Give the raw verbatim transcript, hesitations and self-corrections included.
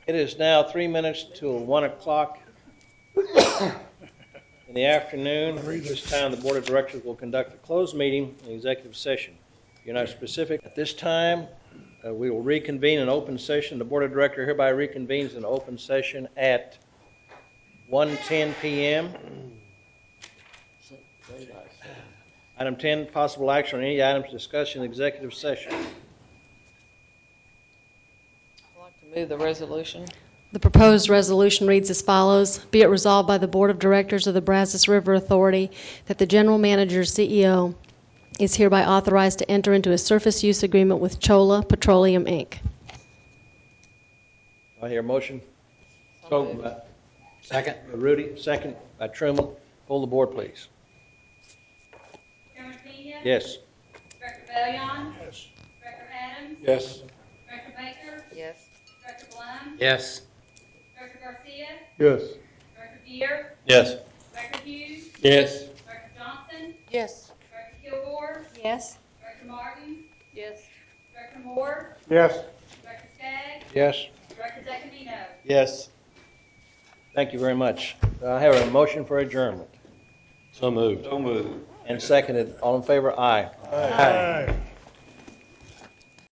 It is now three minutes till one o'clock in the afternoon. At this time, the Board of Directors will conduct a closed meeting in executive session. If you're not specific, at this time, uh, we will reconvene in open session. The Board of Directors hereby reconvenes in open session at one ten p.m. Item ten, possible action on any items discussed in executive session. I'd like to move the resolution. The proposed resolution reads as follows. Be it resolved by the Board of Directors of the Brazos River Authority that the General Manager, C E O, is hereby authorized to enter into a surface use agreement with Cholla Petroleum, Incorporated. I hear a motion. So moved. Second. Rudy, second by Truman. Pull the board, please. Chairman Pena? Yes. Director Bellion? Yes. Director Adams? Yes. Director Baker? Yes. Director Blum? Yes. Director Garcia? Yes. Director Beer? Yes. Director Hughes? Yes. Director Johnson? Yes. Director Kilgore? Yes. Director Martin? Yes. Director Moore? Yes. Director Skaggs? Yes. Director Zaccanino? Yes. Thank you very much. I have a motion for adjournment. So moved. So moved. And seconded. All in favor? Aye. Aye.